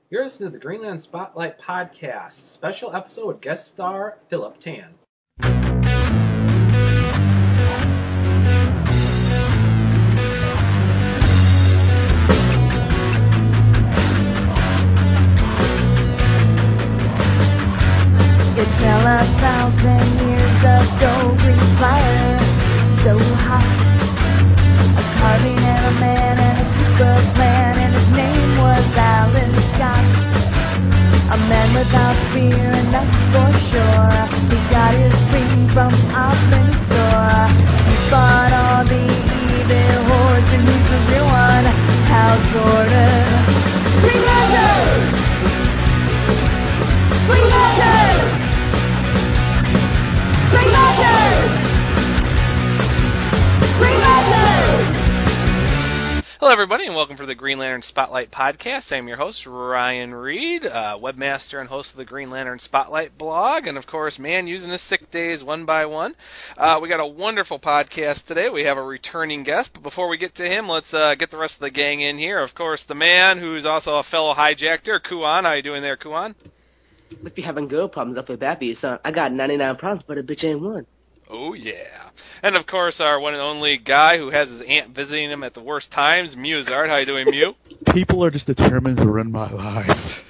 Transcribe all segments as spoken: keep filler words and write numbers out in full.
You're listening to the Green Lantern Spotlight Podcast, special episode with guest star Philip Tan. It's now a thousand years ago, green fire, so hot. A carving and a man and a super plan, and his name was Alan Scott. A man without fear, and that's for sure. He got his ring from Opensor. He fought all the evil hordes, and he's the real one, Hal Jordan. Green Lantern! Green Lantern! Green Lantern! Green Lantern! Hello, everybody, and welcome to the Green Lantern Spotlight Podcast. I'm your host, Ryan Reed, uh, webmaster and host of the Green Lantern Spotlight blog, and, of course, man using his sick days one by one. Uh, we got a wonderful podcast today. We have a returning guest, but before we get to him, let's uh, get the rest of the gang in here. Of course, the man who's also a fellow hijacker, Kuan. How you doing there, Kuan? If you're having girl problems up with Bappy, son, I got ninety-nine problems, but a bitch ain't one. Oh, yeah. And, of course, our one and only guy who has his aunt visiting him at the worst times, Muzart. How you doing, Mew? People are just determined to ruin my life.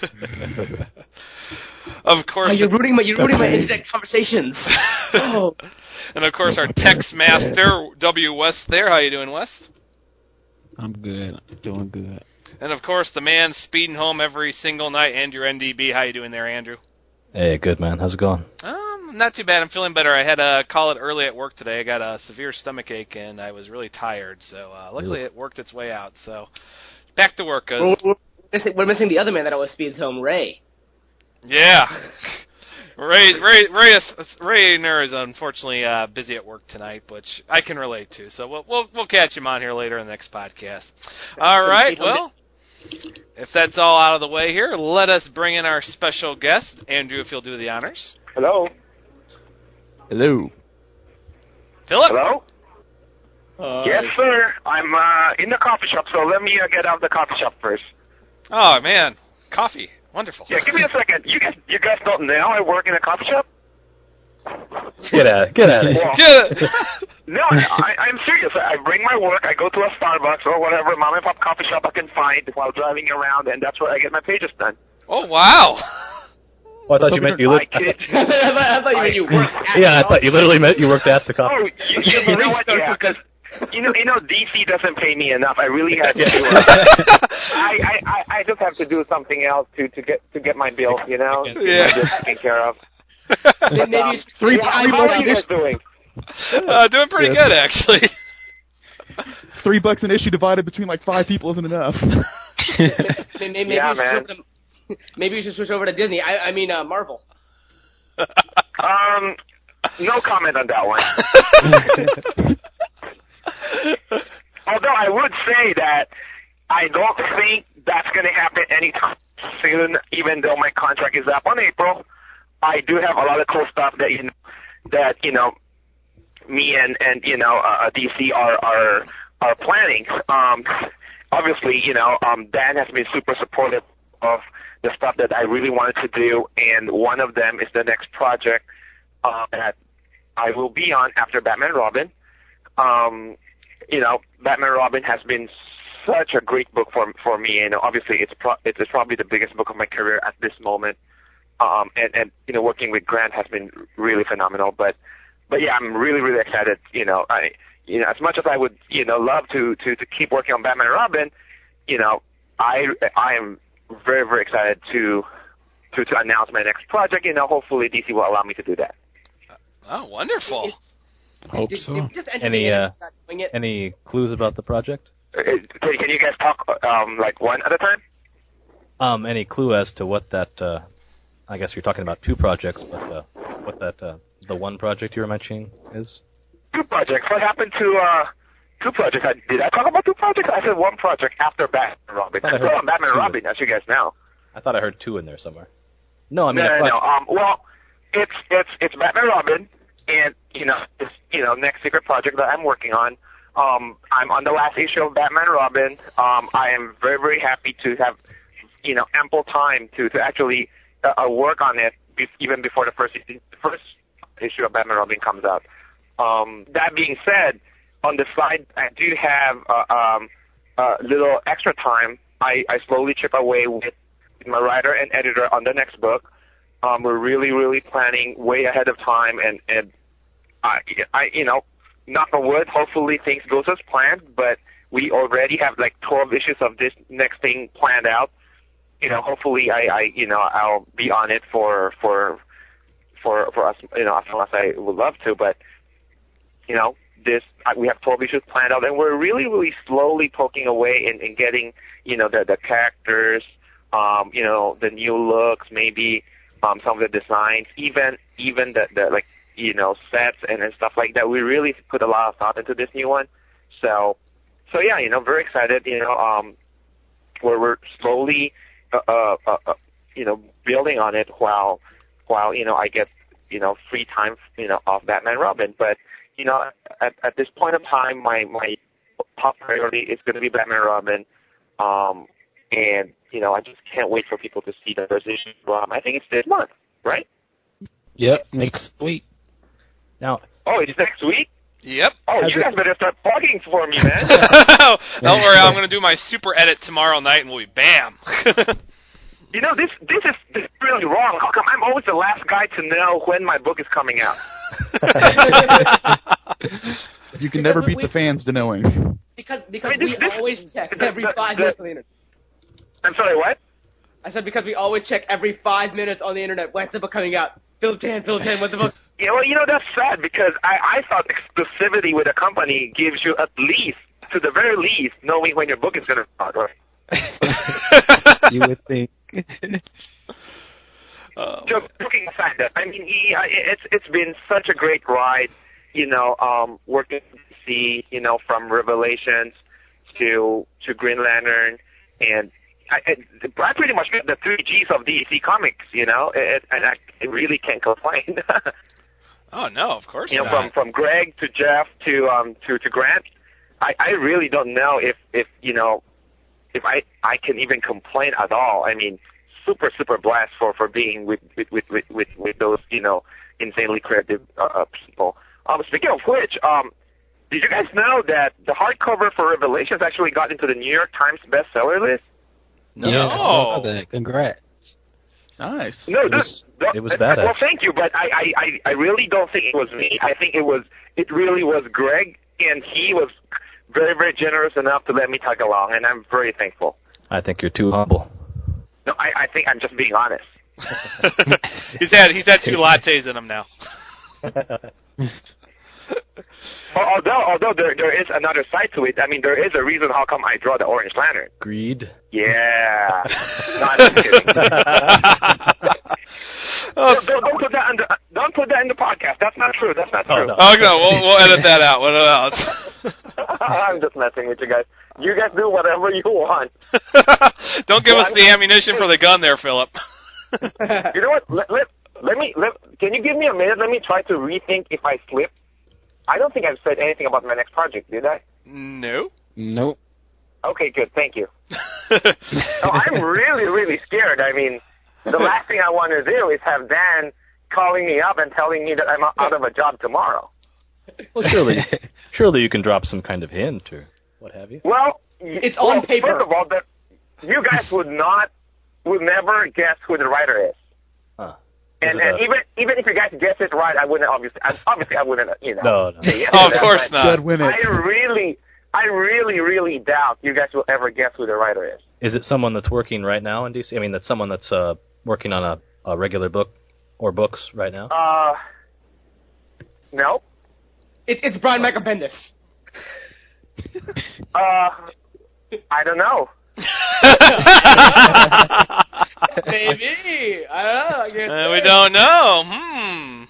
Of course. Oh, you're rooting my, you're rooting my internet conversations. Oh. And, of course, our text master, W. West there. How you doing, West? I'm good. I'm doing good. And, of course, the man speeding home every single night, Andrew N D B. How you doing there, Andrew? Hey, good, man. How's it going? Um, not too bad. I'm feeling better. I had to call it early at work today. I got a severe stomach ache, and I was really tired. So, uh, luckily, it worked its way out. So, back to work, guys. We're, we're, we're missing the other man that always speeds home, Ray. Yeah. Ray, Ray, Ray, Rayner is unfortunately uh, busy at work tonight, which I can relate to. So, we'll, we'll, we'll catch him on here later in the next podcast. All right, well. If that's all out of the way here, let us bring in our special guest. Andrew, if you'll do the honors. Hello. Hello. Philip. Hello. Uh, Yes, sir. I'm uh, in the coffee shop, so let me uh, get out of the coffee shop first. Oh, man. Coffee. Wonderful. Yeah, give me a second. You guys, you guys don't know I work in a coffee shop? Get out of Get out of here. Well, Get it. no, I, I'm serious. I bring my work. I go to a Starbucks or whatever mom and pop coffee shop I can find while driving around, and that's where I get my pages done. Oh, wow. Oh, I thought you meant you I lived. kid. I, thought, I thought you meant you worked at Yeah, I thought you literally meant you worked at the coffee. Oh, you, you, you know what? Yeah, because you know, you know, D C doesn't pay me enough. I really have to. Uh, I, I, I just have to do something else to, to get to get my bills. You know, Yeah. just taken care of. Maybe you should Three- Yeah, three how bucks are an you guys issue. doing? Uh, doing pretty Yes. good, actually. Three bucks an issue divided between like five people isn't enough. maybe, maybe, Yeah, you should man. switch over to, maybe you should switch over to Disney. I, I mean, uh, Marvel. Um, no comment on that one. Although I would say that I don't think that's going to happen anytime soon, even though my contract is up on April. I do have a lot of cool stuff that you know, that you know, me and and you know uh, D C are are are planning. Um, obviously, you know, um, Dan has been super supportive of the stuff that I really wanted to do, and one of them is the next project uh, that I will be on after Batman Robin. Um, you know, Batman Robin has been such a great book for for me, and obviously it's pro- it's probably the biggest book of my career at this moment. Um, and, and, you know, working with Grant has been really phenomenal, but, but yeah, I'm really, really excited. You know, I, you know, as much as I would, you know, love to, to, to keep working on Batman and Robin, you know, I, I am very, very excited to, to, to announce my next project. You know, hopefully D C will allow me to do that. Oh, wonderful. Hope Did- so. did we just enter Any, the uh, internet not doing it? Any clues about the project? Uh, Can, can you guys talk, um, like one at a time? Um, any clue as to what that? Uh, I guess you're talking about two projects, but uh, what that uh, the one project you were mentioning is? Two projects. What happened to, uh, two projects? I, did I talk about two projects? I said one project after Batman and Robin. I I'm heard still on Batman and two. Robin, as you guys know. I thought I heard two in there somewhere. No, I mean no, a no, no. project. Um, well, it's it's it's Batman Robin, and you know, this you know next secret project that I'm working on. Um, I'm on the last issue of Batman Robin. Um, I am very very happy to have you know, ample time to to actually uh, work on it be- even before the first the first issue of Batman Robin comes out. Um, that being said, on the side, I do have uh, um, a little extra time. I, I slowly chip away with my writer and editor on the next book. Um, we're really, really planning way ahead of time, and and I, I, you know, knock on wood, hopefully things goes as planned. But we already have like twelve issues of this next thing planned out. You know, hopefully I, I you know, I'll be on it for for for for us, you know, as long as I would love to. But you know, this we have twelve issues planned out, and we're really, really slowly poking away and, and getting, you know, the the characters, um, you know, the new looks, maybe um, some of the designs, even even the, the like, you know, sets and, and stuff like that. We really put a lot of thought into this new one. So, so yeah, you know, very excited. You know, um, where we're slowly, uh, uh, uh, you know, building on it while while you know I get, you know, free time, you know, off Batman Robin, but. You know, at, at this point of time, my, my top priority is going to be Batman Robin, um, and you know, I just can't wait for people to see the first issue. Um, I think it's this month, right? Yep, next week. Now, oh, it's next week. Yep. Oh, you guys better start plugging for me, man. Don't worry, I'm going to do my super edit tomorrow night, and we'll be bam. You know, this this is, this is really wrong. How come I'm always the last guy to know when my book is coming out? You can never beat we, the fans to knowing. Because because I mean, this, we this, always check the, every the, five the, minutes on the internet. I'm sorry, what? I said because we always check every five minutes on the internet. When's the book coming out? Philip Tan, Philip Tan, when's the book? Yeah, well, you know, that's sad because I, I thought exclusivity with a company gives you at least, to the very least, knowing when your book is going to start, right? You would think. Uh, Joking aside, that I mean, he, uh, it's it's been such a great ride, you know, um, working with D C, you know, from Revelations to to Green Lantern, and I, I, I pretty much got the three G's of D C Comics, you know, it, and I really can't complain. Oh no, of course you know, not. from from Greg to Jeff to um to to Grant, I I really don't know if if you know if I I can even complain at all. I mean. Super, super blessed for, for being with, with, with, with, with those, you know, insanely creative uh, people. Um, speaking of which, um, did you guys know that the hardcover for Revelations actually got into the New York Times bestseller list? No. Yeah, I saw that. Congrats. Nice. No, It was- this, the, it was uh, badass. Well, thank you, but I, I, I, I really don't think it was me. I think it was, it really was Greg, and he was very, very generous enough to let me tag along, and I'm very thankful. I think you're too humble. No, I, I think I'm just being honest. he's had he's had two lattes in him now. Although, although there there is another side to it. I mean, there is a reason how come I draw the Orange Lantern. Greed. Yeah. No, I'm just kidding. Oh, don't, don't, don't put that in the don't put that in the podcast. That's not true. That's not Oh, true. no. oh no, we'll we'll edit that out. What else? I'm just messing with you guys. You guys do whatever you want. Don't give us the ammunition for the gun, there, Philip. You know what? Let, let let me let. Can you give me a minute? Let me try to rethink if I slipped. I don't think I've said anything about my next project, did I? No. Nope. Okay, good. Thank you. No, I'm really, really scared. I mean, the last thing I want to do is have Dan calling me up and telling me that I'm out of a job tomorrow. Well, surely, surely you can drop some kind of hint or what have you. Well, It's well, on paper. First of all, the, you guys would not, would never guess who the writer is. Huh. Is And, it and a- even even if you guys guess it right, I wouldn't obviously. I, obviously, I wouldn't. You know. No, no. say yes Oh, to of that, course but not. Dead win it. I really, I really, really doubt you guys will ever guess who the writer is. Is it someone that's working right now in D C? I mean, that's someone that's uh, working on a, a regular book or books right now? Uh, no. It's it's Brian Michael Bendis. Uh, I don't know. Maybe. I don't know. I guess Uh, we don't know.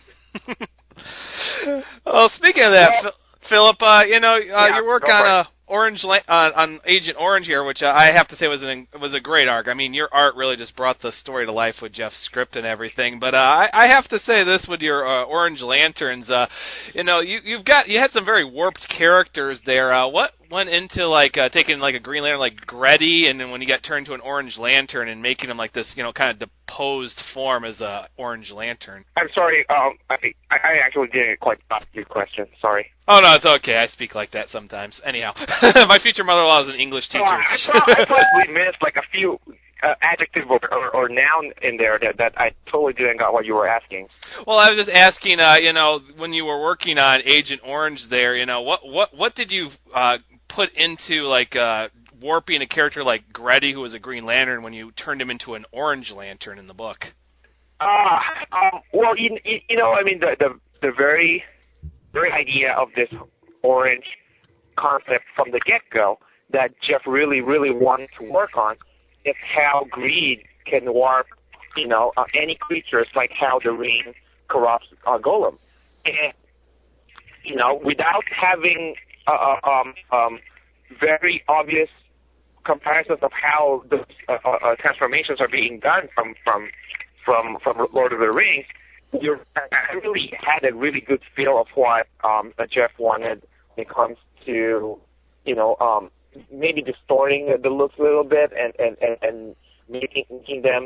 Hmm. Well, speaking of that, Phil- Philip, uh, you know, uh, Yeah, your work go on for it. uh, Orange La- on, on Agent Orange here, which uh, I have to say was an was a great arc. I mean, your art really just brought the story to life with Jeff's script and everything. But uh, I, I have to say this with your uh, Orange Lanterns, uh, you know, you you've got you had some very warped characters there. Uh, what went into like uh, taking like a Green Lantern like Gretty, and then when he got turned to an Orange Lantern and making him like this, you know, kind of deposed form as a Orange Lantern. I'm sorry. Um, I, I actually didn't quite got your question. Sorry. Oh no, it's okay. I speak like that sometimes. Anyhow, my future mother-in-law is an English teacher. Oh, I, thought, I probably missed like a few uh, adjective or, or, or noun in there that, that I totally didn't got what you were asking. Well, I was just asking, uh, you know, when you were working on Agent Orange there, you know, what what what did you uh, put into like uh, warping a character like Gretty, who was a Green Lantern, when you turned him into an Orange Lantern in the book? Uh, um, well, you, you know, I mean, the the, the very very idea of this orange concept from the get-go that Jeff really, really wanted to work on is how greed can warp, you know, uh, any creatures, like how the rain corrupts uh, Golem. And, you know, without having uh, um, um, very obvious comparisons of how the uh, uh, transformations are being done from, from, from, from Lord of the Rings, You're, I really had a really good feel of what um, Jeff wanted when it comes to, you know, um, maybe distorting the looks a little bit and, and, and, and making, making them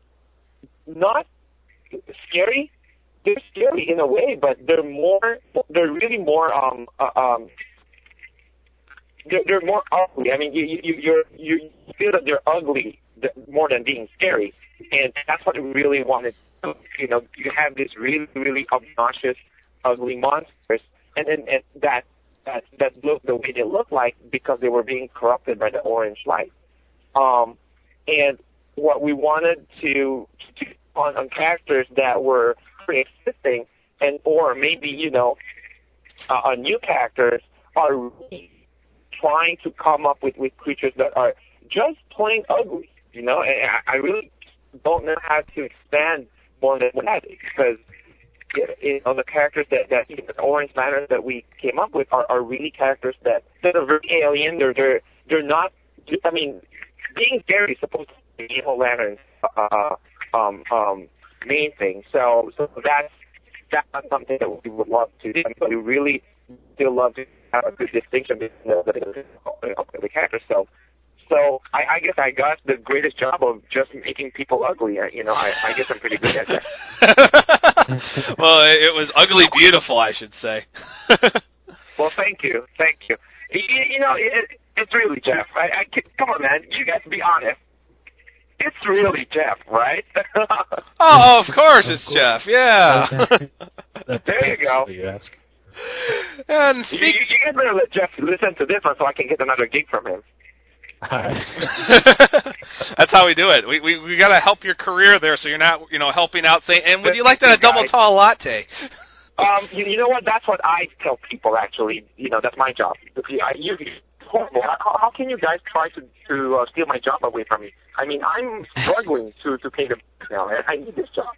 not scary. They're scary in a way, but they're more, they're really more, um, uh, um, they're, they're more ugly. I mean, you, you, you're, you feel that they're ugly more than being scary, and that's what we really wanted. You know, you have these really, really obnoxious, ugly monsters, and and, and that that that look the way they look like because they were being corrupted by the orange light. Um, and what we wanted to, to on, on characters that were pre-existing, and or maybe you know, uh, uh, new characters are really trying to come up with, with creatures that are just plain ugly. You know, and I, I really don't know how to expand more than that, because you know, the characters that, that you know, the Orange Lanterns that we came up with are, are really characters that, that are very alien. They're, they're, they're not, I mean, being scary is supposed to be Evil Lantern's uh, um, um, main thing. So, so that's, that's not something that we would love to do, but we really still love to have a good distinction between the, the, the, the characters. So, So I, I guess I got the greatest job of just making people ugly. You know, I, I guess I'm pretty good at that. Well, it was ugly beautiful, I should say. Well, thank you, thank you. You, you know, it, it's really Jeff. I, I, come on, man, you guys be honest. It's really Jeff, right? Oh, of course it's Jeff. Yeah. There you go. You ask. And You, speak. you, you guys better let Jeff listen to this one so I can get another gig from him. That's how we do it. We we we gotta help your career there, so you're not you know helping out. Saying, and would you like that a double tall latte? Um, you, you know what? That's what I tell people. Actually, you know, that's my job. I, you, horrible. How, how can you guys try to to uh, steal my job away from me? I mean, I'm struggling to to pay the bills now, and I need this job.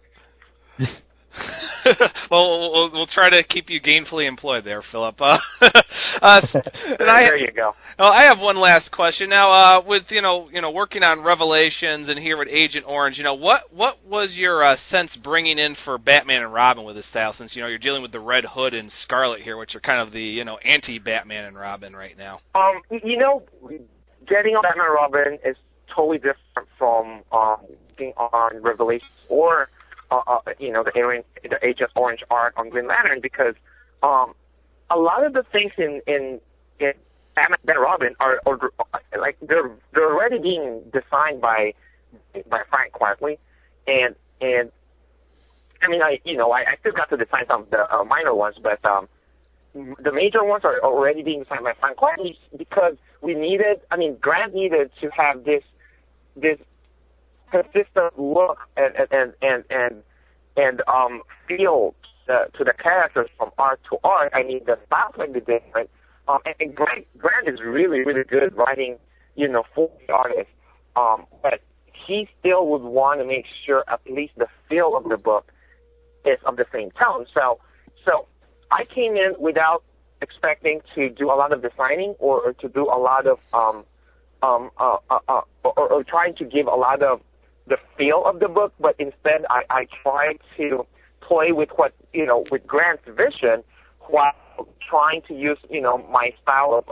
well, well, we'll try to keep you gainfully employed there, Philip. Uh, uh, and I, there you go. Well, I have one last question now. Uh, with you know, you know, working on Revelations and here with Agent Orange, you know, what what was your uh, sense bringing in for Batman and Robin with this style? Since you know you're dealing with the Red Hood and Scarlet here, which are kind of the you know anti-Batman and Robin right now. Um, you know, getting on Batman and Robin is totally different from um, getting on Revelations or. Uh, uh, you know, the, the Agent Orange arc on Green Lantern, because um, a lot of the things in in, in Batman and Robin are, are like they're they're already being designed by by Frank Quitely, and and I mean I you know I, I still got to design some of the uh, minor ones, but um, the major ones are already being designed by Frank Quitely because we needed I mean Grant needed to have this this. consistent look and and and and and um feel uh, to the characters from art to art. I mean, the styles might be different. Um, and, and Grant Grant is really really good writing, you know, for the artist. Um, but he still would want to make sure at least the feel of the book is of the same tone. So so I came in without expecting to do a lot of designing or, or to do a lot of um um uh, uh, uh or, or trying to give a lot of the feel of the book, but instead I, I tried to play with what, you know, with Grant's vision while trying to use, you know, my style of, of,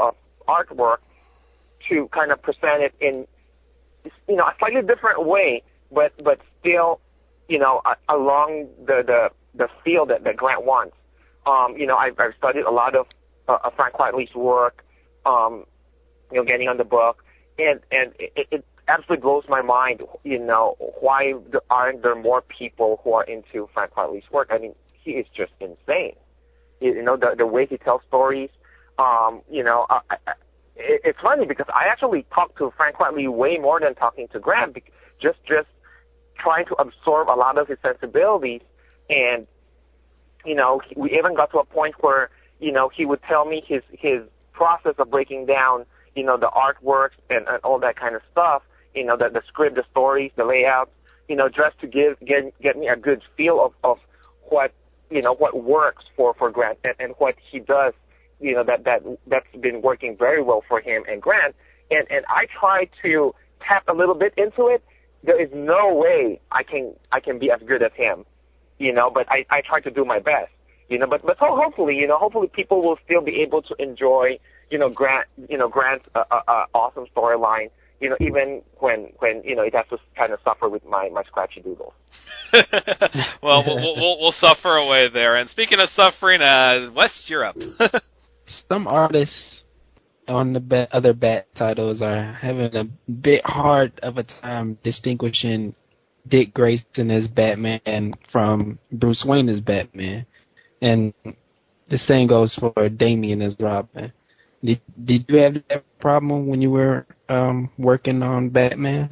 artwork to kind of present it in, you know, a slightly different way, but but still, you know, uh, along the the the field that, that Grant wants. Um, you know, I've, I've studied a lot of uh, Frank Quitely's work, um, you know, getting on the book, and and it, it absolutely blows my mind, you know, why there aren't there more people who are into Frank Quitely's work. I mean, he is just insane. You, you know, the the way he tells stories. Um, you know, I, I, it, it's funny because I actually talked to Frank Quitely way more than talking to Grant, just just trying to absorb a lot of his sensibilities. And you know, we even got to a point where, you know, he would tell me his his process of breaking down, you know, the artworks and, and all that kind of stuff, you know, the, the script, the stories, the layouts, you know, just to give get get me a good feel of, of what, you know, what works for, for Grant and, and what he does, you know, that, that that's been working very well for him and Grant. And, and I try to tap a little bit into it. There is no way I can I can be as good as him. You know, but I, I try to do my best, you know, but, but so hopefully, you know, hopefully people will still be able to enjoy, you know, Grant, you know, Grant's uh, uh, uh, awesome storyline, you know, even when, when, you know, it has to kind of suffer with my, my scratchy doodles. Well, we'll, we'll, we'll suffer away there. And speaking of suffering, uh, West Europe. Some artists on the ba- other Bat titles are having a bit hard of a time distinguishing Dick Grayson as Batman from Bruce Wayne as Batman, and the same goes for Damian as Robin. Did Did you have that problem when you were um, working on Batman?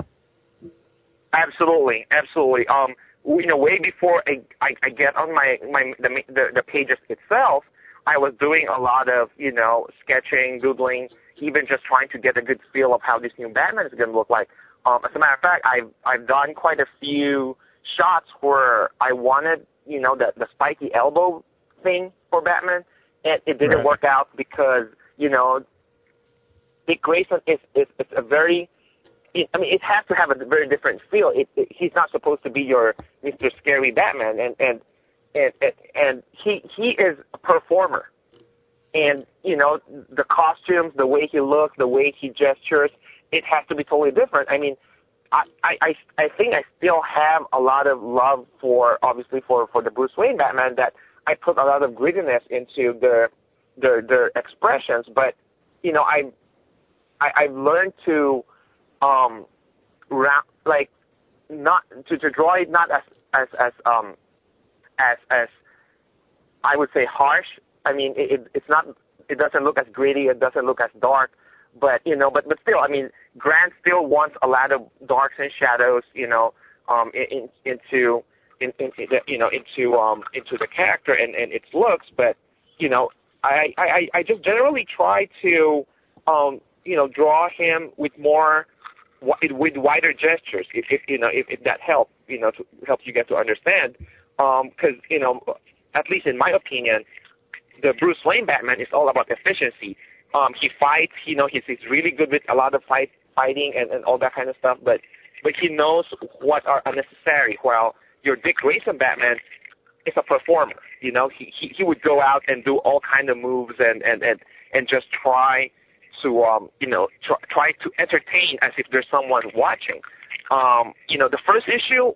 Absolutely, absolutely. Um, you know, way before I, I, I get on my my the, the the pages itself, I was doing a lot of, you know, sketching, doodling, even just trying to get a good feel of how this new Batman is going to look like. Um, as a matter of fact, I've I've done quite a few shots where I wanted, you know, the the spiky elbow thing for Batman, and it didn't Right. work out because, you know, Dick Grayson is is, is a very, it, I mean, it has to have a very different feel. It, it, he's not supposed to be your Mister Scary Batman, and and and and, and he he is a performer, and you know, the costumes, the way he looks, the way he gestures. It has to be totally different. I mean, I, I, I think I still have a lot of love for, obviously, for, for the Bruce Wayne Batman, that I put a lot of grittiness into their, their, their expressions. But, you know, I, I, I've learned to, um, ra- like, not, to, to draw it not as, as, as, um, as, as, I would say harsh. I mean, it, it, it's not, it doesn't look as gritty, it doesn't look as dark. But, you know, but, but still, I mean, Grant still wants a lot of darks and shadows, you know, um, in, in, into, in, in, you know, into, um, into the character and, and its looks. But, you know, I, I, I just generally try to, um, you know, draw him with more, with wider gestures, if, if you know, if, if that helps, you know, to help you get to understand. Um, cause, you know, at least in my opinion, the Bruce Wayne Batman is all about efficiency. Um, he fights, you know, he's, he's really good with a lot of fight, fighting and, and all that kind of stuff, but, but he knows what are unnecessary, while your Dick Grayson Batman is a performer, you know, he, he, he would go out and do all kind of moves and, and, and, and just try to, um, you know, try, try to entertain as if there's someone watching. Um, you know, the first issue,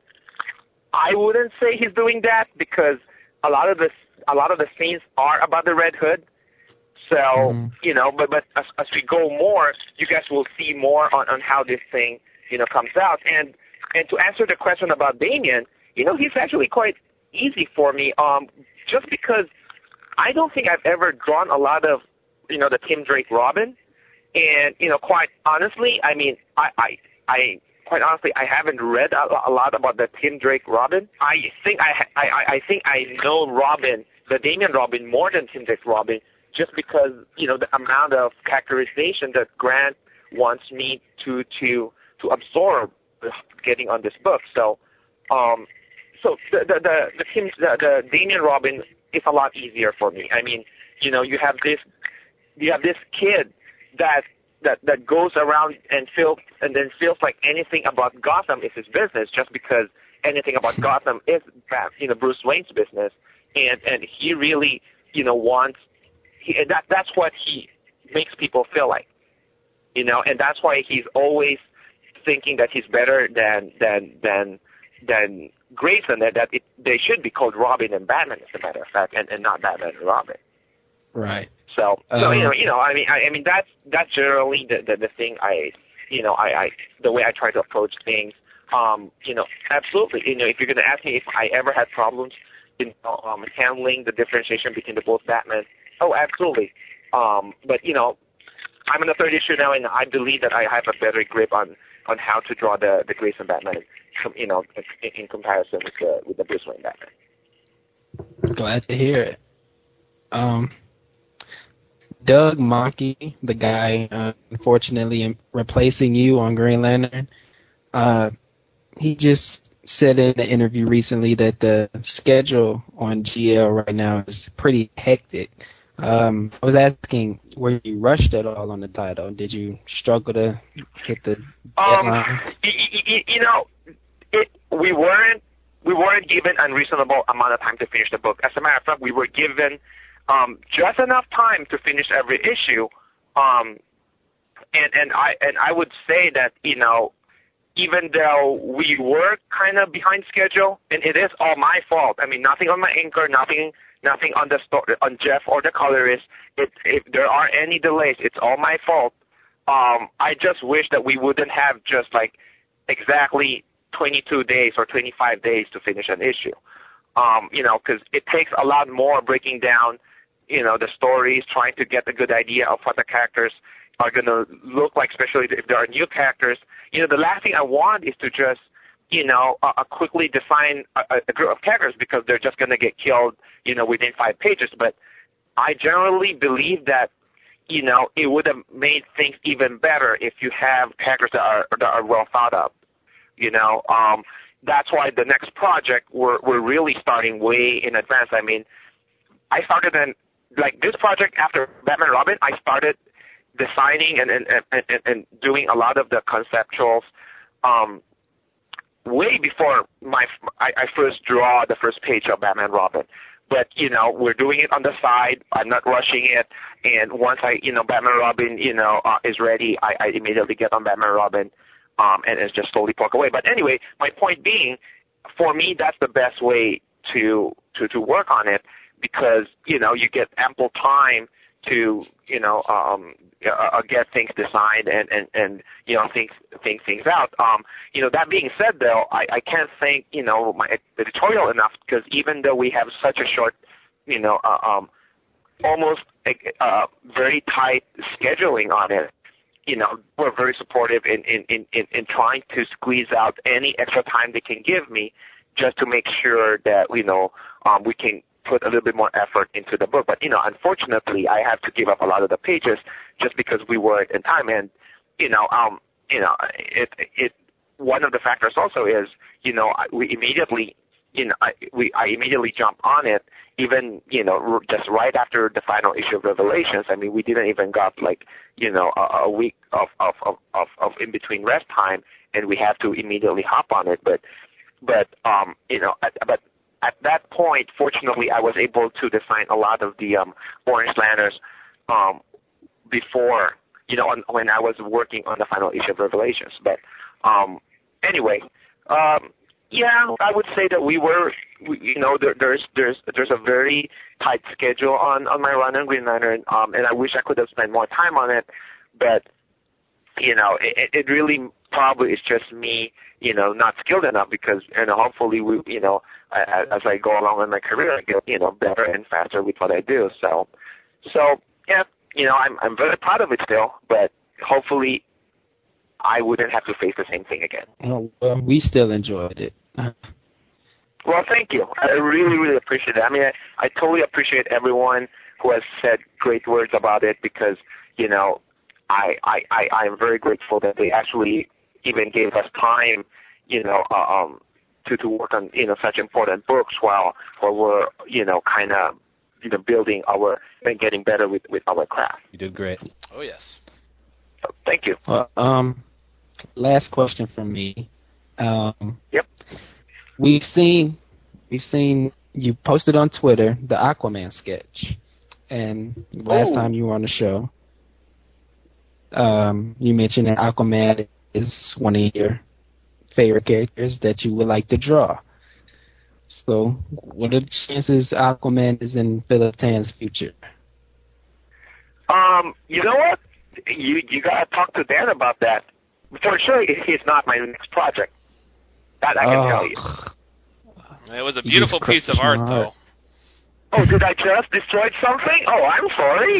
I wouldn't say he's doing that because a lot of the, a lot of the scenes are about the Red Hood. So, mm-hmm. you know, but, but as, as we go more, you guys will see more on, on how this thing, you know, comes out. And, and to answer the question about Damian, you know, he's actually quite easy for me, um, just because I don't think I've ever drawn a lot of, you know, the Tim Drake Robin. And, you know, quite honestly, I mean, I, I, I quite honestly, I haven't read a, a lot about the Tim Drake Robin. I think I, I, I think I know Robin, the Damian Robin, more than Tim Drake Robin, just because, you know, the amount of characterization that Grant wants me to to to absorb getting on this book. So, um, so the the the the, Tim, the the Damian Robin is a lot easier for me. I mean, you know, you have this you have this kid that that that goes around and feels and then feels like anything about Gotham is his business, just because anything about Gotham is, you know, Bruce Wayne's business, and and he really, you know, wants. He, that that's what he makes people feel like. You know, and that's why he's always thinking that he's better than than than than Grayson. That that it, they should be called Robin and Batman, as a matter of fact, and, and not Batman and Robin. Right. So, Um, so you know, you know, I mean, I, I mean, that's that's generally the, the the thing I, you know, I, I the way I try to approach things. Um, you know, absolutely. You know, if you're going to ask me if I ever had problems in um, handling the differentiation between the both Batman, oh, absolutely. Um, but you know, I'm in the third issue now, and I believe that I have a better grip on, on how to draw the the Grayson Batman, you know, in, in comparison with the with the Bruce Wayne Batman. Glad to hear it. Um, Doug Mackey, the guy, uh, unfortunately replacing you on Green Lantern, uh, he just said in an interview recently that the schedule on G L right now is pretty hectic. Um, I was asking, were you rushed at all on the title? Did you struggle to hit the deadline? Um, you, you, you know, it, we weren't we weren't given unreasonable amount of time to finish the book. As a matter of fact, we were given um, just enough time to finish every issue. Um, and and I and I would say that, you know, even though we were kind of behind schedule, and it is all my fault. I mean, nothing on my anchor, nothing. Nothing on the story, on Jeff or the colorist. If, if there are any delays, it's all my fault. Um, I just wish that we wouldn't have just like exactly twenty-two days or twenty-five days to finish an issue. Um, you know, because it takes a lot more breaking down, you know, the stories, trying to get a good idea of what the characters are going to look like, especially if there are new characters. You know, the last thing I want is to just, you know, uh, quickly define a, a group of characters because they're just going to get killed, you know, within five pages. But I generally believe that, you know, it would have made things even better if you have characters that are that are well thought of. You know, um, that's why the next project we're we're really starting way in advance. I mean, I started in like this project after Batman and Robin. I started designing and and and, and, and doing a lot of the conceptuals. Um, way before my I, I first draw the first page of Batman Robin. But, you know, we're doing it on the side. I'm not rushing it. And once I, you know, Batman Robin, you know, uh, is ready, I, I immediately get on Batman Robin, um, and it's just slowly poke away. But anyway, my point being, for me, that's the best way to, to, to work on it because, you know, you get ample time to, you know, um, uh, get things designed and, and, and you know, think, think things out. Um, you know, that being said, though, I, I can't thank, you know, my editorial enough because even though we have such a short, you know, uh, um, almost uh, very tight scheduling on it, you know, we're very supportive in, in, in, in, in trying to squeeze out any extra time they can give me just to make sure that, you know, um, we can put a little bit more effort into the book. But, you know, unfortunately, I have to give up a lot of the pages just because we weren't in time. And, you know, um, you know, it, it, one of the factors also is, you know, we immediately, you know, I, we, I immediately jumped on it, even, you know, just right after the final issue of Revelations. I mean, we didn't even got like, you know, a, a week of, of, of, of, of in between rest time, and we have to immediately hop on it. But, but, um, you know, but, at that point, fortunately, I was able to design a lot of the um, Orange Lanterns um, before, you know, on, when I was working on the final issue of Revelations. But um, anyway, um, yeah, I would say that we were, we, you know, there, there's there's there's a very tight schedule on, on my run on Green Lantern, um, and I wish I could have spent more time on it, but you know, it, it really probably is just me, you know, not skilled enough because, you know, hopefully we, you know, as I go along in my career, I get, you know, better and faster with what I do. So, so yeah, you know, I'm I'm very proud of it still, but hopefully I wouldn't have to face the same thing again. Well, well we still enjoyed it. Well, thank you. I really, really appreciate it. I mean, I, I totally appreciate everyone who has said great words about it because, you know, I, I, I, I am very grateful that they actually even gave us time, you know, uh, um, to, to work on, you know, such important books while, while we're, you know, kind of, you know, building our, and getting better with, with our craft. You did great. Oh, yes. So, thank you. Well, um, last question from me. Um, yep. We've seen, we've seen you posted on Twitter the Aquaman sketch, and last Ooh. time you were on the show. Um, you mentioned that Aquaman is one of your favorite characters that you would like to draw. So, what are the chances Aquaman is in Philip Tan's future? Um, you know what? You you gotta talk to Dan about that. For sure, he's not my next project. That I can Oh. tell you. It was a You beautiful just piece of crushed art, my though. heart. Oh, did I just destroy something? Oh, I'm sorry.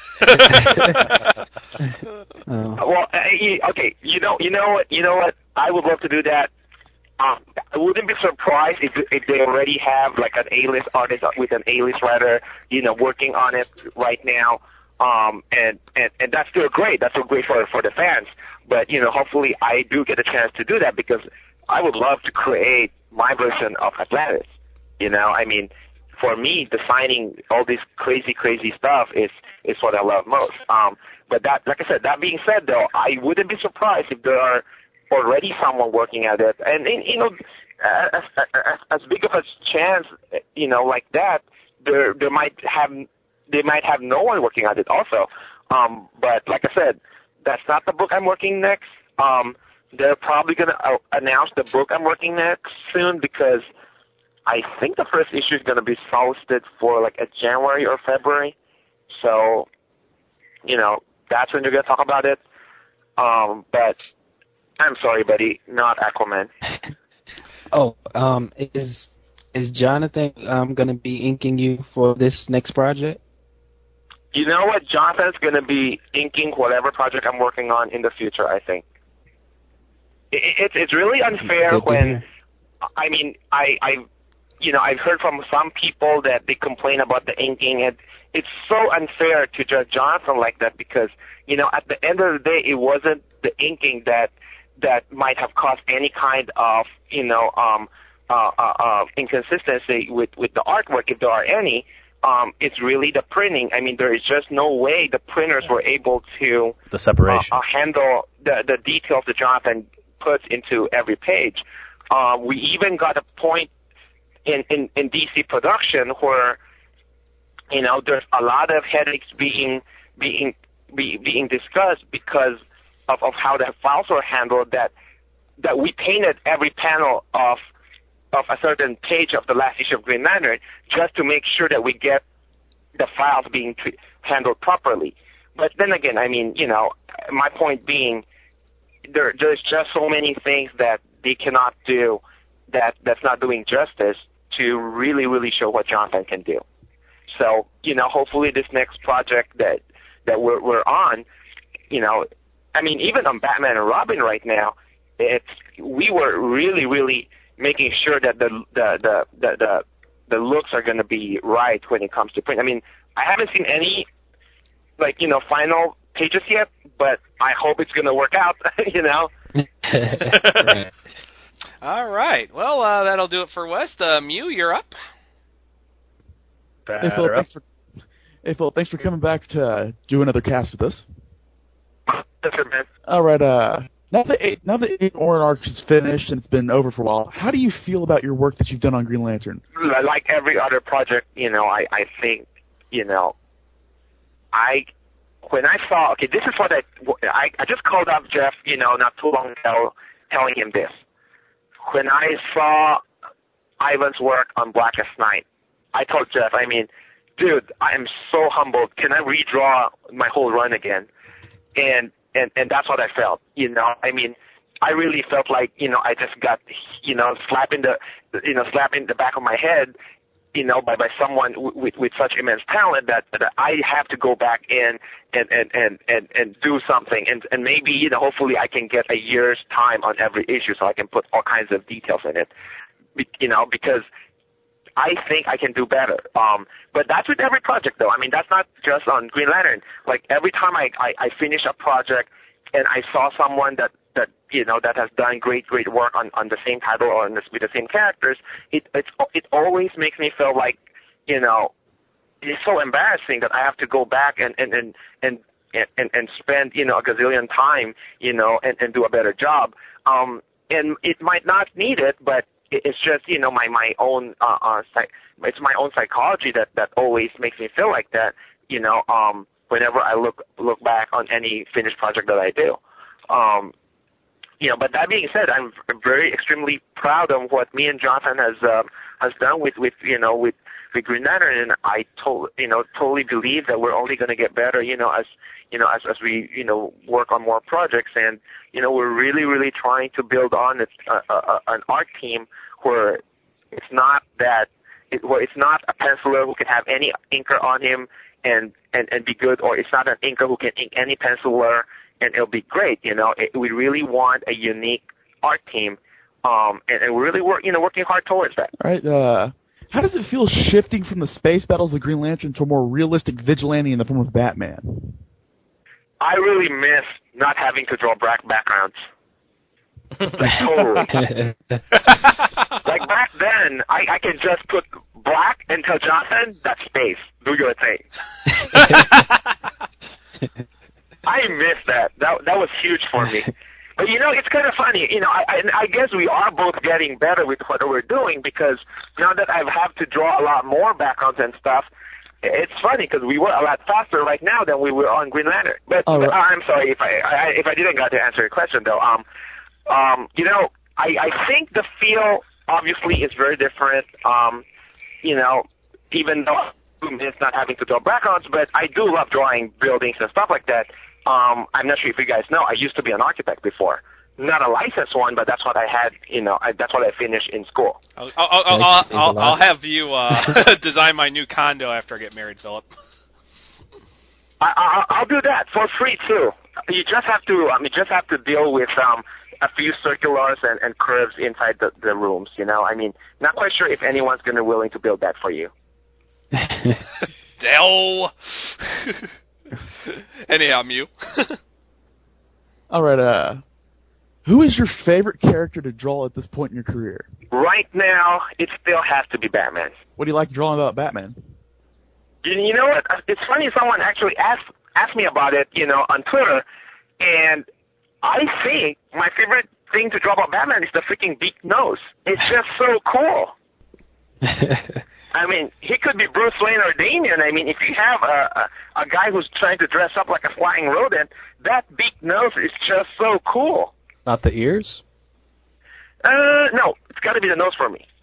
Oh. Well, uh, you- okay, you know, you know what, you know what? I would love to do that. Um, I wouldn't be surprised if if they already have like an A-list artist with an A-list writer, you know, working on it right now. Um, and, and and that's still great. That's still great for for the fans. But you know, hopefully, I do get a chance to do that because I would love to create my version of Atlantis. You know, I mean, for me, designing all this crazy, crazy stuff is is what I love most. Um, but that, like I said, that being said, though, I wouldn't be surprised if there are already someone working at it, and, and you know, as, as, as big of a chance, you know, like that, there there might have they might have no one working at it also. Um, but like I said, that's not the book I'm working next. Um, they're probably going to uh, announce the book I'm working next soon because I think the first issue is going to be solicited for like a January or February. So, you know, that's when they're going to talk about it. Um, but I'm sorry, buddy, not Aquaman. Oh, um, is is Jonathan um gonna be inking you for this next project? You know what? Jonathan's going to be inking whatever project I'm working on in the future, I think. It, it, it's really unfair Good to when, hear. I mean, I, I, you know, I've heard from some people that they complain about the inking, and it's so unfair to judge Jonathan like that because, you know, at the end of the day, it wasn't the inking that that might have caused any kind of, you know, um, uh, uh, uh, inconsistency with, with the artwork, if there are any. Um, it's really the printing. I mean, there is just no way the printers were able to The separation. uh, uh, handle the, the details that Jonathan puts into every page. Uh, we even got a point in, in, in D C production where, you know, there's a lot of headaches being being be, being discussed because of, of how the files were handled. That that we painted every panel of of a certain page of the last issue of Green Lantern just to make sure that we get the files being tre- handled properly. But then again, I mean, you know, my point being, there there's just so many things that they cannot do that that's not doing justice to really, really show what Jonathan can do. So, you know, hopefully this next project that that we're we're on, you know, I mean, even on Batman and Robin right now, it's we were really, really making sure that the the the the the, the looks are going to be right when it comes to print. I mean, I haven't seen any like you know final pages yet, but I hope it's going to work out. You know. Right. All right. Well, uh, that'll do it for West. Uh, Mew, you're up. Hey, Batter Phil, up. thanks for hey Phil, thanks for coming back to uh, do another cast with us. That's it, man. All right, uh, now that eight, now that eight Orin arc is finished and it's been over for a while, how do you feel about your work that you've done on Green Lantern? Like every other project, you know, I, I think, you know, I, when I saw, okay, this is what I, I, I just called up Jeff, you know, not too long ago, telling him this. When I saw Ivan's work on Blackest Night, I told Jeff, I mean, dude, I am so humbled. Can I redraw my whole run again? And, and, and that's what I felt, you know, I mean, I really felt like, you know, I just got, you know, slapping the, you know, slapping the back of my head, you know, by, by someone w- with, with such immense talent that, that I have to go back in and, and, and, and, and do something. And, and maybe, you know, hopefully I can get a year's time on every issue so I can put all kinds of details in it, Be, you know, because I think I can do better. Um, but that's with every project, though. I mean, that's not just on Green Lantern. Like, every time I, I, I finish a project and I saw someone that, that you know, that has done great, great work on, on the same title or on this, with the same characters, it, it's, it always makes me feel like, you know, it's so embarrassing that I have to go back and, and, and, and, and, and spend, you know, a gazillion time, you know, and, and do a better job. Um, and it might not need it, but it's just, you know, my, my own, uh, uh, psych- it's my own psychology that, that always makes me feel like that, you know, um, whenever I look look back on any finished project that I do. Um, you know, but that being said, I'm very extremely proud of what me and Jonathan has uh, has done with, with you know with, with Green Lantern, and I to, you know totally believe that we're only going to get better, you know, as you know as as we you know work on more projects, and you know we're really really trying to build on a, a, a, an art team where it's not that it, where it's not a penciler who can have any inker on him and, and, and be good, or it's not an inker who can ink any penciler and it'll be great. You know, it, we really want a unique art team, um, and, and we're really work, you know, working hard towards that. All right. Uh, how does it feel shifting from the space battles of Green Lantern to a more realistic vigilante in the form of Batman? I really miss not having to draw black backgrounds. Like, totally. Like back then, I, I could just put black and tell Jonathan, that's space. Do your thing. I miss that. That that was huge for me. But you know, it's kind of funny. You know, I, I I guess we are both getting better with what we're doing, because now that I have to draw a lot more backgrounds and stuff, it's funny because we were a lot faster right now than we were on Green Lantern. But, oh, right. but I'm sorry if I, I if I didn't get to answer your question though. Um, um, you know, I I think the feel obviously is very different. Um, you know, even though it's not having to draw backgrounds, but I do love drawing buildings and stuff like that. Um, I'm not sure if you guys know, I used to be an architect before. Not a licensed one, but that's what I had, you know, I, that's what I finished in school. I'll, I'll, I'll, I'll, I'll, I'll have you uh, design my new condo after I get married, Philip. I, I, I'll do that for free, too. You just have to, um, you just have to deal with um, a few circulars and, and curves inside the, the rooms, you know. I mean, not quite sure if anyone's going to be willing to build that for you. Dell! Anyhow, Mew. All right, uh, who is your favorite character to draw at this point in your career? Right now, it still has to be Batman. What do you like drawing about Batman? You, you know what? It's funny, someone actually asked asked me about it, you know, on Twitter, and I think my favorite thing to draw about Batman is the freaking big nose. It's just so cool. I mean, he could be Bruce Wayne or Damian. I mean, if you have a, a, a guy who's trying to dress up like a flying rodent, that big nose is just so cool. Not the ears? Uh, no, it's got to be the nose for me.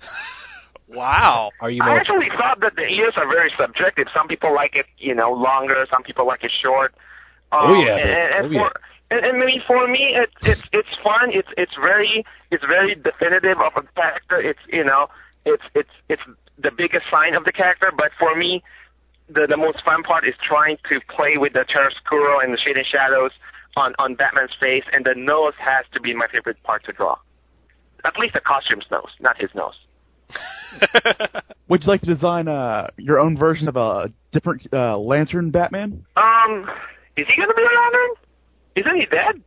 Wow. Are you? I More... actually thought that the ears are very subjective. Some people like it, you know, longer. Some people like it short. Um, oh yeah. And, and, oh, for, yeah. and, and maybe for me, it's it's it's fun. It's it's very it's very definitive of a character. It's you know, it's it's it's the biggest sign of the character. But for me, the the most fun part is trying to play with the chiaroscuro and the shade and shadows on on Batman's face, and the nose has to be my favorite part to draw. At least the costume's nose, not his nose. Would you like to design uh, your own version of a different uh, Lantern Batman? Um, is he gonna be a Lantern? Isn't he dead?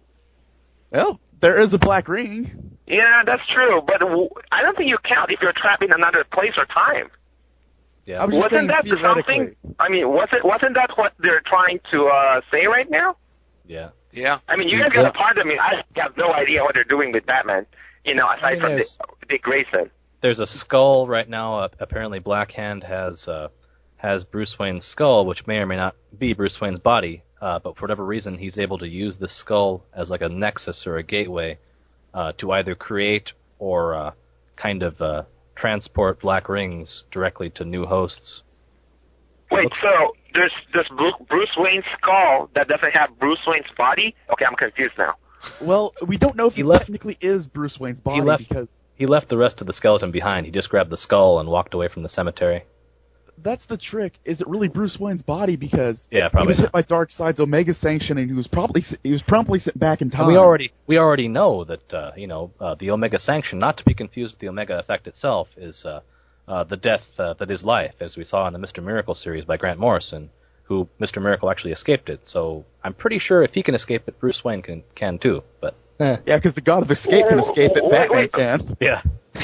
Well, there is a black ring. Yeah, that's true, but w- I don't think you count if you're trapped in another place or time. Yeah. I was just Wasn't that saying theoretically. something? I mean, wasn't wasn't that what they're trying to uh, say right now? Yeah. Yeah. I mean, you guys got to pardon me. I have no idea what they're doing with Batman. You know, aside I mean, from Dick, there's- Dick Grayson. There's a skull right now. Uh, apparently, Black Hand has uh, has Bruce Wayne's skull, which may or may not be Bruce Wayne's body. Uh, but for whatever reason, he's able to use the skull as like a nexus or a gateway uh, to either create or uh, kind of uh, transport black rings directly to new hosts. Wait, Looks- so there's this Bru- Bruce Wayne's skull that doesn't have Bruce Wayne's body? Okay, I'm confused now. Well, we don't know if He it left- technically is Bruce Wayne's body left- because He left the rest of the skeleton behind. He just grabbed the skull and walked away from the cemetery. that's the trick. Is it really Bruce Wayne's body? Because Yeah, he probably was not. hit by Darkseid's Omega Sanction, and he was probably he was promptly sent back in time. And we already we already know that uh, you know uh, the Omega Sanction, not to be confused with the Omega Effect itself, is uh, uh, the death uh, that is life, as we saw in the Mister Miracle series by Grant Morrison, who Mister Miracle actually escaped it. So I'm pretty sure if he can escape it, Bruce Wayne can can too. But eh. Yeah, because the God of Escape can escape it. Wait, Batman wait. can. yeah,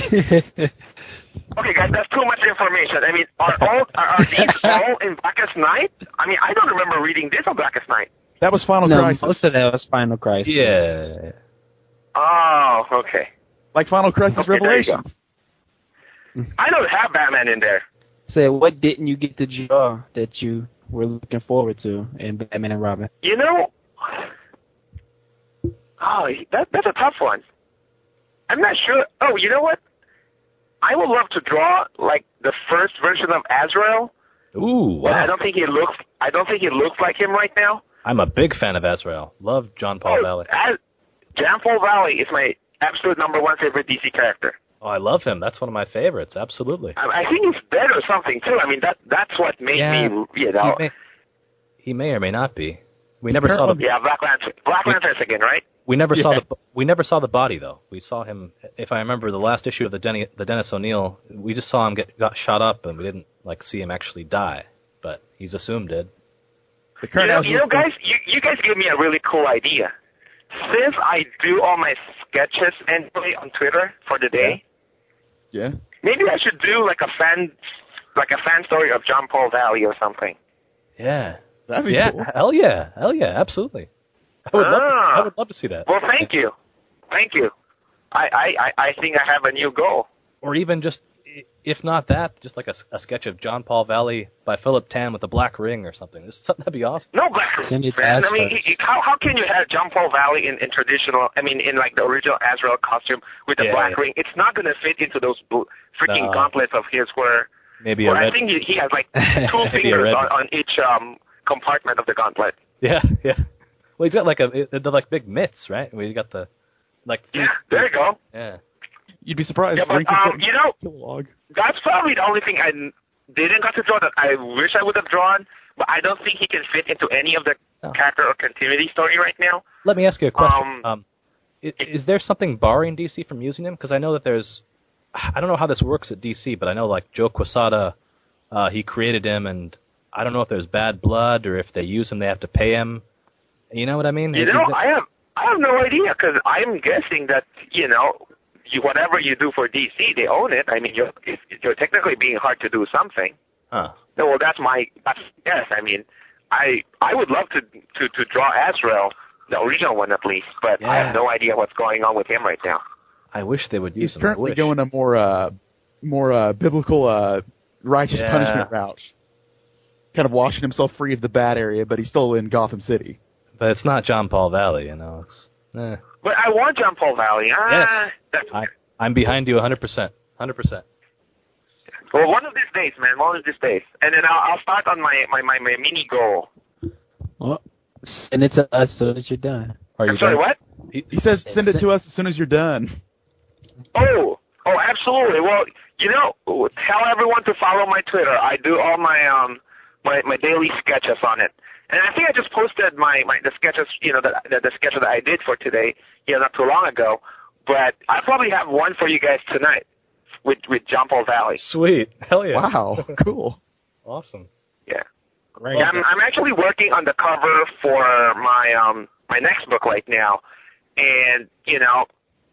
Okay, guys, that's too much information. I mean, are all are, are these all in Blackest Night? I mean, I don't remember reading this on Blackest Night. That was Final No, Crisis. most of that was Final Crisis. yeah. Oh, okay. Like Final Crisis Okay, there you go. Revelations. I don't have Batman in there. So what didn't you get to draw that you we're looking forward to in Batman and Robin. You know, oh, that that's a tough one. I'm not sure. Oh, you know what? I would love to draw like the first version of Azrael. Ooh, But wow. I don't think he looks. I don't think he looks like him right now. I'm a big fan of Azrael. Love John Paul Oh, Valley. Az- John Paul Valley is my absolute number one favorite D C character. Oh, I love him. That's one of my favorites. Absolutely. I, I think he's dead or something too. I mean, that that's what made Yeah, me, you know. He may, he may or may not be. We never saw the Yeah, Black Lantern. Black Lantern's again, right? we never saw Yeah. the we never saw the body though. We saw him. If I remember the last issue of the Denny, the Dennis O'Neil, we just saw him get got shot up, and we didn't like see him actually die. But he's assumed dead. The You current know, Azrael's you know, guys, you, you guys gave me a really cool idea. Since I do all my sketches anyway on Twitter for the day, Yeah. maybe I should do like a fan, like a fan story of John Paul Valley or something. Yeah. That'd be yeah. cool. Hell yeah. Hell yeah. Absolutely. I would love to. See, Ah. I would love to see that. Well, thank you, thank you. I, I, I I think I have a new goal. Or even just, i- if not that, just like a, s- a sketch of John Paul Valley by Philip Tan with a black ring or something. This something that'd be awesome. No, but Send it to man, us I mean, first. he- he- how how can you have John Paul Valley in, in traditional? I mean, in like the original Azrael costume with the Yeah, black yeah. ring? It's not going to fit into those bl- freaking No. gauntlets of his where. Maybe a where I red. think he, he has like two Maybe a fingers red- on, on each um compartment of the gauntlet. Yeah, yeah. Well, he's got like a they're like big mitts, right? We got the like. Three, Yeah, there you go. Yeah. You'd be surprised. Yeah, but, Ring can um, fit you know- Kilowog. That's probably the only thing I n- didn't got to draw that I wish I would have drawn, but I don't think he can fit into any of the Oh. character or continuity story right now. Let me ask you a question. Um, Um, is, is there something barring D C from using him? Because I know that there's, I don't know how this works at D C, but I know like Joe Quesada, uh, he created him, and I don't know if there's bad blood or if they use him, they have to pay him. You know what I mean? You Is know, it- I have I have no idea because I'm guessing that you know, you, whatever you do for D C, they own it. I mean, you're if, you're technically being hard to do something. huh? No, well, that's my that's, yes. I mean, I I would love to to to draw Azrael, the original one at least, but I Yeah. have no idea what's going on with him right now. I wish they would use He's him. I currently wish. going a more uh, more uh, biblical uh, righteous Yeah. punishment route. Kind of washing himself free of the bad area, but he's still in Gotham City. But it's not John Paul Valley, you know. It's eh. But I want John Paul Valley. Ah, Yes. That's, I, I'm behind you one hundred percent. one hundred percent. well, one of these days, man. One of these days, and then I'll, I'll start on my, my, my, my mini goal. Well, send it to us so that you're done. Are you I'm sorry, done? what? He- He says, "Send it to us as soon as you're done." Oh, oh, absolutely. Well, you know, tell everyone to follow my Twitter. I do all my um my my daily sketches on it, and I think I just posted my my the sketches, you know, the the, the sketch that I did for today, you know, not too long ago. But I probably have one for you guys tonight with with John Paul Valley. Sweet. Hell yeah. Wow, cool. Awesome. Yeah. Great. Yeah, I'm, I'm actually working on the cover for my um my next book right now, and you know,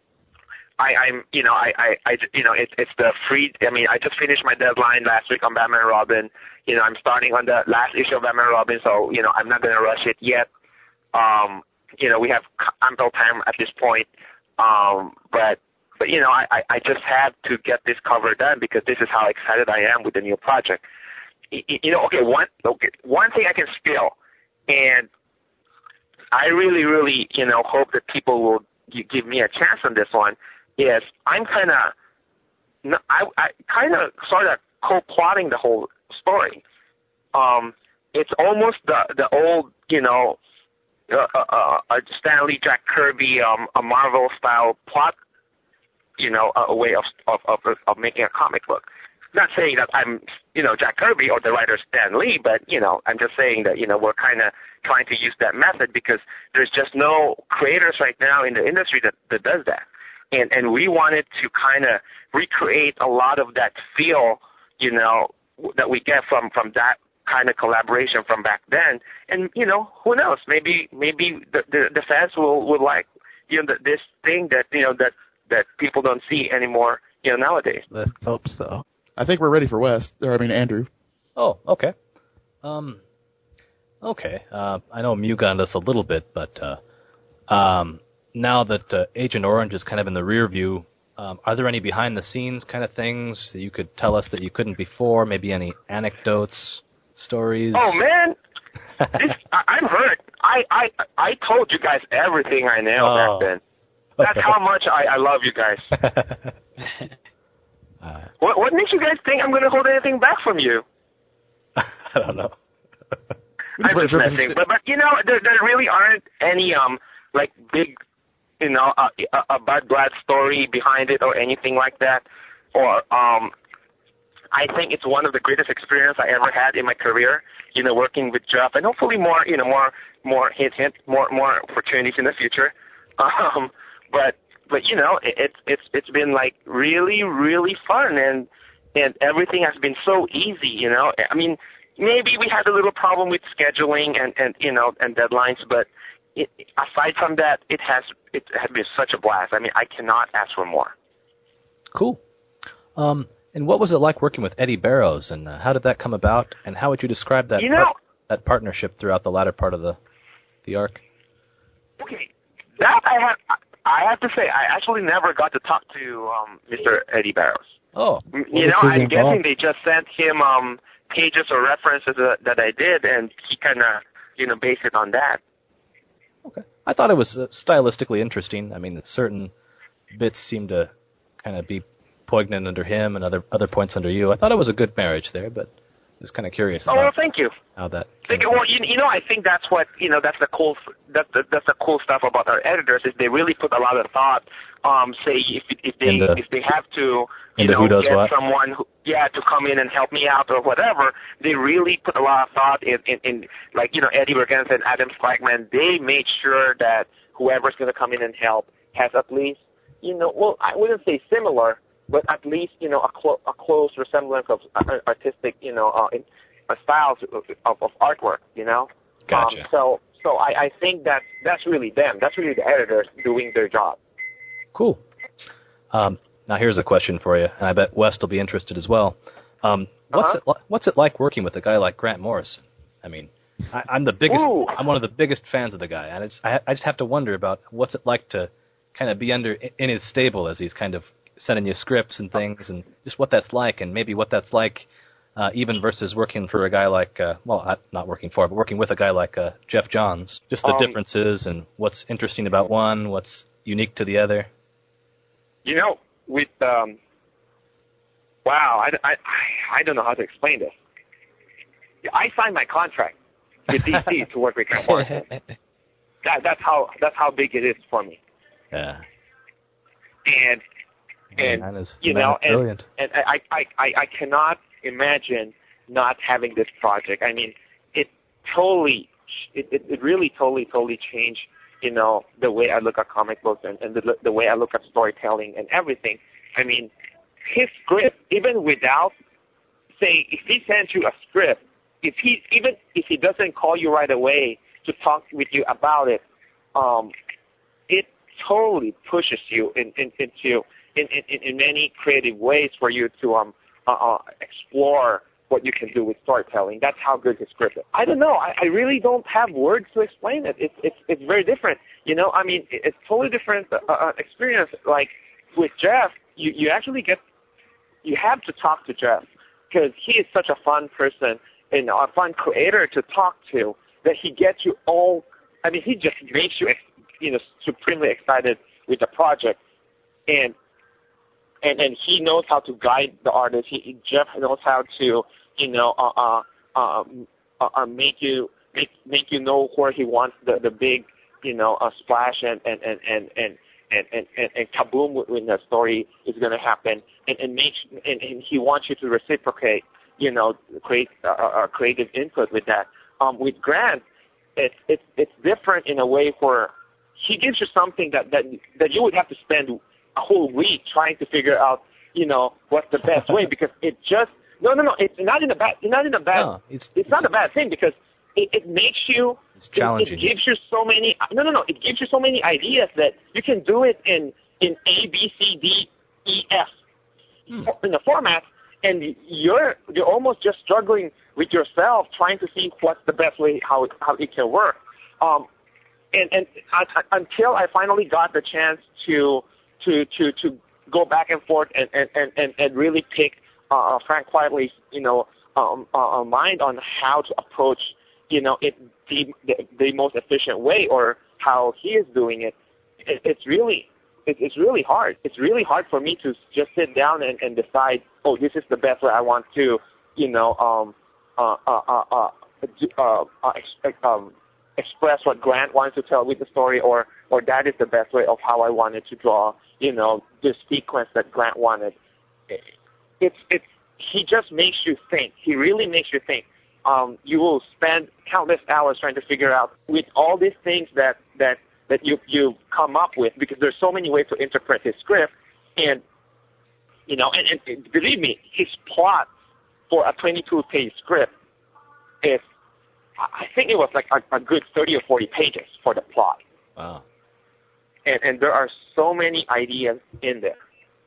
I, I'm you know I I, I you know it's it's the free. I mean, I just finished my deadline last week on Batman and Robin. You know, I'm starting on the last issue of Batman and Robin, so you know I'm not gonna rush it yet. Um, you know, we have ample time at this point. Um, but but you know, I I I just had to get this cover done because this is how excited I am with the new project. You know, okay, one okay, one thing I can spill, and I really, really, you know, hope that people will g- give me a chance on this one. Is I'm kind of, I, I kind of sort of co-plotting the whole story. Um, it's almost the the old, you know, uh, uh, uh, Stan Lee, Jack Kirby, um, a Marvel style plot, you know, a, a way of, of of of making a comic book. Not saying that I'm, you know, Jack Kirby or the writer Stan Lee, but, you know, I'm just saying that, you know, we're kind of trying to use that method because there's just no creators right now in the industry that, that does that. And and we wanted to kind of recreate a lot of that feel, you know, that we get from, from that kind of collaboration from back then. And, you know, who knows? Maybe maybe the, the, the fans will, will like, you know, this thing that, you know, that, that people don't see anymore, you know, nowadays. Let's hope so. I think we're ready for West. Or I mean Andrew. Oh, okay. Um, okay. Uh, I know Mew got us a little bit, but uh, um, now that uh, Agent Orange is kind of in the rear view, um, are there any behind-the-scenes kind of things that you could tell us that you couldn't before? Maybe any anecdotes, stories? Oh man, this, I, I'm hurt. I, I I told you guys everything I know Oh. back then. That's Okay. how much I, I love you guys. uh, What what makes you guys think I'm gonna hold anything back from you? I don't know. I'm just messing, but but you know there there really aren't any um like big you know a, a, a bad blood story behind it or anything like that. Or um, I think it's one of the greatest experience I ever had in my career. You know, working with Jeff, and hopefully more you know more more hint hint more more opportunities in the future. Um, but but you know it, it's it's it's been like really really fun and and everything has been so easy. You know, I mean. Maybe we had a little problem with scheduling and, and you know and deadlines, but it, aside from that, it has it has been such a blast. I mean, I cannot ask for more. Cool. Um, and what was it like working with Eddie Barrows, and uh, how did that come about? And how would you describe that You know- par- that partnership throughout the latter part of the the arc? Okay, that I have I have to say I actually never got to talk to um, Mister Eddie Barrows. Oh, You What know, was his I'm guessing involved? they just sent him um, pages or references that, that I did, and he kind of you know based it on that. okay. I thought it was uh, stylistically interesting. I mean, certain bits seemed to kind of be poignant under him, and other other points under you. I thought it was a good marriage there, but I was kind of curious Oh well, about thank you. how that. Think, came well, about. you, you know, I think that's what you know. That's the cool. That, that that's the cool stuff about our editors is they really put a lot of thought. Um, say if if they Into- if they have to, you into know, who does get what? someone, who, yeah, to come in and help me out or whatever. They really put a lot of thought in in, in like you know Eddie Bergens and Adam Flagman. They made sure that whoever's going to come in and help has at least you know, well, I wouldn't say similar, but at least you know a, clo- a close resemblance of uh, artistic, you know, uh, in, uh, styles of, of, of artwork, you know. Gotcha. Um, so, so I, I think that that's really them. That's really the editors doing their job. Cool. Um, now here's a question for you, and I bet West will be interested as well. Um, what's Uh-huh. it li- what's it like working with a guy like Grant Morrison? I mean, I, I'm the biggest. Ooh. I'm one of the biggest fans of the guy, and I just, I, I just have to wonder about what's it like to kind of be under in his stable as he's kind of sending you scripts and things, and just what that's like, and maybe what that's like, uh, even versus working for a guy like, uh, well, I- not working for, but working with a guy like uh, Jeff Johns. Just the Um, differences and what's interesting about one, what's unique to the other. You know, with um, wow, I, I, I don't know how to explain this. I signed my contract with D C to work with Grant Morrison. That, that's how that's how big it is for me. Yeah. And and Man is, you man know, is and, brilliant. and I, I, I, I cannot imagine not having this project. I mean, it totally, it, it, it really totally, totally changed, you know, the way I look at comic books and, and the, the way I look at storytelling and everything. I mean, his script, even without, say, if he sends you a script, if he, even if he doesn't call you right away to talk with you about it, um, it totally pushes you in, in, into in, in, in many creative ways for you to um uh, uh, explore what you can do with storytelling. That's how good his script is. I don't know. I, I really don't have words to explain it. It's it's it's very different. You know, I mean, it, it's totally different uh, uh, experience. Like with Jeff, you you actually get you have to talk to Jeff because he is such a fun person and a fun creator to talk to that he gets you all. I mean, he just makes you ex- you know supremely excited with the project, and and and he knows how to guide the artist. He Jeff knows how to you know uh uh, um, uh, uh make you make make you know where he wants the the big you know uh, splash and and and and and and, and, and, and kaboom when the story is going to happen, and and make and, and he wants you to reciprocate you know create uh, uh, creative input with that. Um, with Grant, it's it's it's different in a way where he gives you something that that that you would have to spend a whole week trying to figure out, you know, what's the best way because it just no no no it's not in a bad not in a bad No, it's- it's, it's not a- a bad thing because it, it makes you It's it, challenging. it gives you so many no no no it gives you so many ideas that you can do it in in A B C D E F in the format and you're you're almost just struggling with yourself trying to see what's the best way how it, how it can work. Um, and and I, I, until I finally got the chance to to to to go back and forth and and and and, and really pick uh, Frank Quitely's you know um, uh, mind on how to approach, you know, it the, the the most efficient way, or how he is doing it. it it's really it, it's really hard. It's really hard for me to just sit down and, and decide, oh, this is the best way I want to, you know, um, uh, uh, uh, uh, uh, uh ex- um, express what Grant wanted to tell with the story, or or that is the best way of how I wanted to draw, you know, this sequence that Grant wanted. It's it's he just makes you think. He really makes you think. Um, you will spend countless hours trying to figure out with all these things that that that you you come up with, because there's so many ways to interpret his script, and you know, and, and believe me, his plot for a twenty-two page script is, I think it was like a, a good thirty or forty pages for the plot. Wow. And and there are so many ideas in there.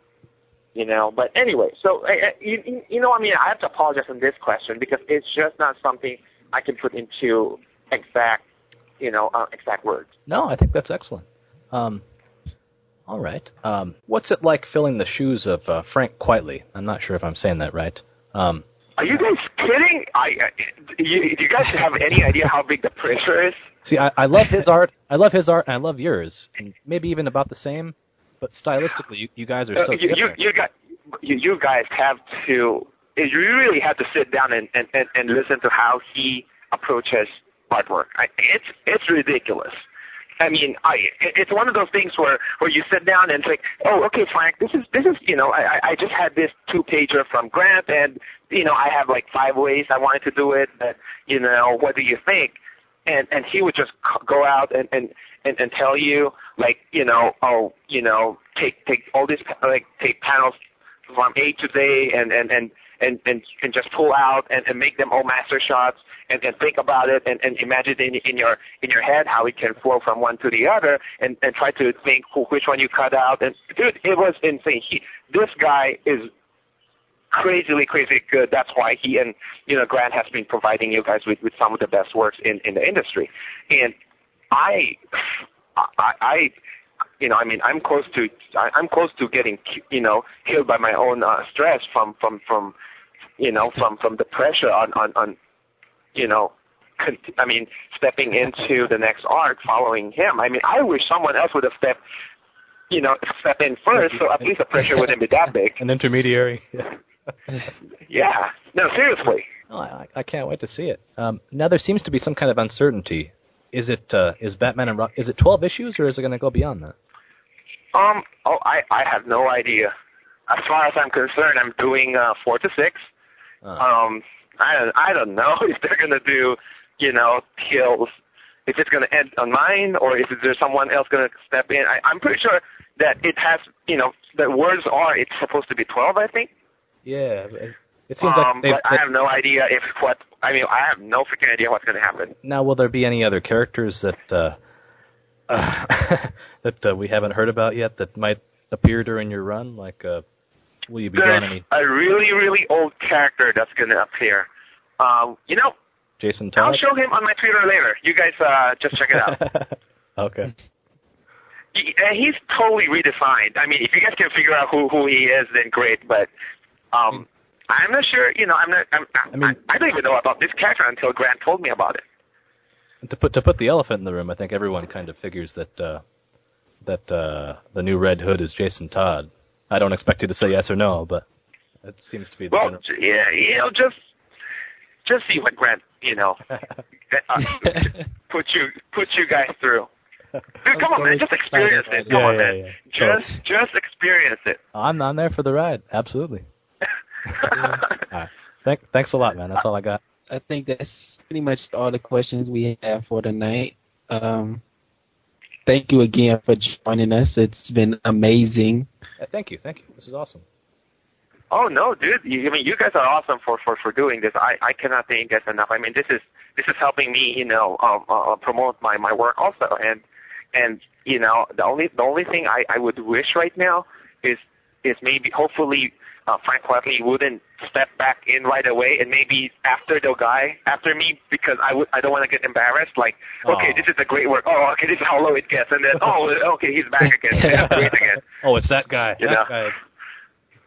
You know, but anyway, so uh, you, you know, I mean, I have to apologize on this question because it's just not something I can put into exact, you know, uh, exact words. No, I think that's excellent. Um, all right. Um, what's it like filling the shoes of uh, Frank Quitely? I'm not sure if I'm saying that right. Um, Are you guys kidding? I, I you, do you guys have any idea how big the pressure is? See, I, I love his art. I love his art, and I love yours, and maybe even about the same. But stylistically, you, you guys are so uh, you, different. You, you, guys, you, you guys have to, you really have to sit down and, and, and, and listen to how he approaches artwork. I, it's it's ridiculous. I mean, I it's one of those things where, where you sit down and think, oh, okay, Frank, this is this is you know, I I just had this two pager from Grant, and you know, I have like five ways I wanted to do it. But you know, what do you think? And and he would just go out and, and, and, and tell you, like, you know, oh, you know, take take all these, like, take panels from A to Z and and and and, and, and just pull out and, and make them all master shots and, and think about it and, and imagine in, in your in your head how it can flow from one to the other and, and try to think which one you cut out. And dude, it was insane. He, this guy is crazily, crazy good. That's why he and, you know, Grant has been providing you guys with, with some of the best works in, in the industry. And I, I, I, you know, I mean, I'm close to, I, I'm close to getting, you know, killed by my own uh, stress from, from, from, you know, from, from the pressure on, on, on, you know, con- I mean, stepping into the next arc following him. I mean, I wish someone else would have stepped, you know, step in first, so at least the pressure wouldn't be that big. An intermediary. Yeah. No, seriously. Oh, I, I can't wait to see it. Um, now there seems to be some kind of uncertainty. Is it uh, is Batman and Ro- is it twelve issues or is it going to go beyond that? Um. Oh, I, I have no idea. As far as I'm concerned, I'm doing uh, four to six. Uh. Um. I don't, I don't know if they're going to do, you know, kills. If it's going to end on mine or if there's someone else going to step in. I, I'm pretty sure that it has, you know, the words are it's supposed to be twelve, I think. Yeah, it seems um, like they, but they, I have no idea if what. I mean, I have no freaking idea what's going to happen. Now, will there be any other characters that uh, uh, that uh, we haven't heard about yet that might appear during your run? Like, uh, will you be There's drawing any? a really, really old character that's going to appear. Um, you know, Jason Todd? I'll show him on my Twitter later. You guys uh, just check it out. Okay. He, uh, he's totally redefined. I mean, if you guys can figure out who, who he is, then great. But um, I'm not sure. You know, I'm not. I'm, I mean, I, I don't even know about this character until Grant told me about it. To put to put the elephant in the room, I think everyone kind of figures that uh, that uh, the new Red Hood is Jason Todd. I don't expect you to say yes or no, but it seems to be the well, general. yeah, you know, just just see what Grant, you know, uh, put you put you guys through. Dude, come on, man, just experience it. Come yeah, on, yeah, man, yeah. just Totally. just experience it. I'm on there for the ride, absolutely. All right. Thank, thanks a lot, man. That's all I got. I think that's pretty much all the questions we have for tonight. Um, thank you again for joining us. It's been amazing. Uh, thank you, thank you. This is awesome. Oh no, dude! You, I mean, you guys are awesome for, for, for doing this. I, I cannot thank you guys enough. I mean, this is this is helping me, you know, um, uh, promote my, my work also. And and you know, the only the only thing I, I would wish right now is is maybe hopefully uh, Frank Quitely wouldn't step back in right away, and maybe after the guy after me, because I would I don't want to get embarrassed. Like, okay, Aww. this is a great work. Oh, okay, this is how low it gets, and then oh, okay, he's back again. It's great again. Oh, it's that guy. You that know? guy.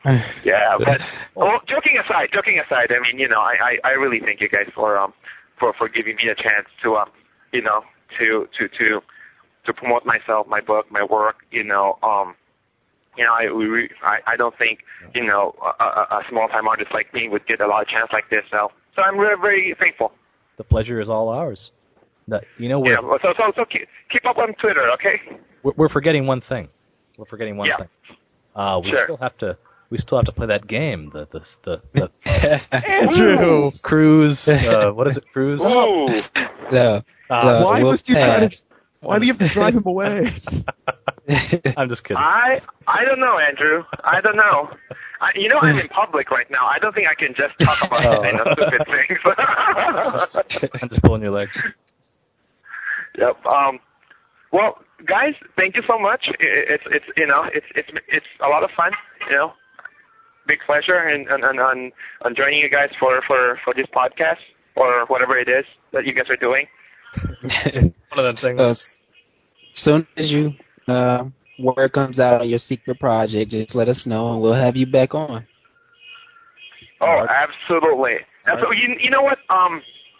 Yeah, but well, joking aside, joking aside, I mean, you know, I, I, I really thank you guys for um for, for giving me a chance to um you know to to to to promote myself, my book, my work. You know, um, you know, I we I, I don't think you know a, a, a small time artist like me would get a lot of chance like this. So so I'm really very thankful. The pleasure is all ours. That, you know, we're, Yeah. So so so keep, keep up on Twitter, okay? we're we're forgetting one thing. We're forgetting one Yeah. thing. Uh, we Sure. still have to we still have to play that game. The the the, the Andrew, cruise. Uh, what is it? Cruise. Ooh. No. Ah, No. why we'll must you try to? pass. Why do you have to drive him away? I'm just kidding. I I don't know, Andrew. I don't know. I, you know, I'm in public right now. I don't think I can just talk about Oh. you know, stupid things. I'm just pulling your leg. Yep. Um. Well, guys, thank you so much. It, it's it's you know it's it's it's a lot of fun. You know, big pleasure and and and on on joining you guys for for for this podcast or whatever it is that you guys are doing. One of them things. Uh, as soon as you uh, word comes out on your secret project, just let us know and we'll have you back on. Oh, absolutely. Absolutely. You, you know what? Um,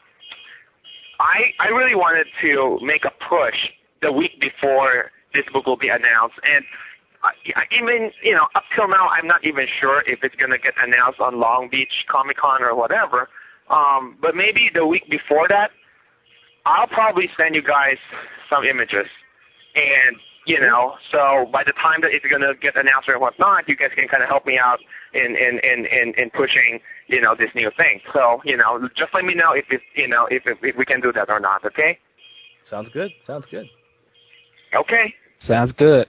I I really wanted to make a push the week before this book will be announced, and I, I even you know up till now I'm not even sure if it's gonna get announced on Long Beach Comic Con or whatever. Um, but maybe the week before that, I'll probably send you guys some images, and you know, so by the time that it's gonna get announced or whatnot, you guys can kind of help me out in in, in, in in pushing you know this new thing. So you know, just let me know if it's you know if if, if we can do that or not. Okay. Sounds good. Sounds good. Okay. Sounds good.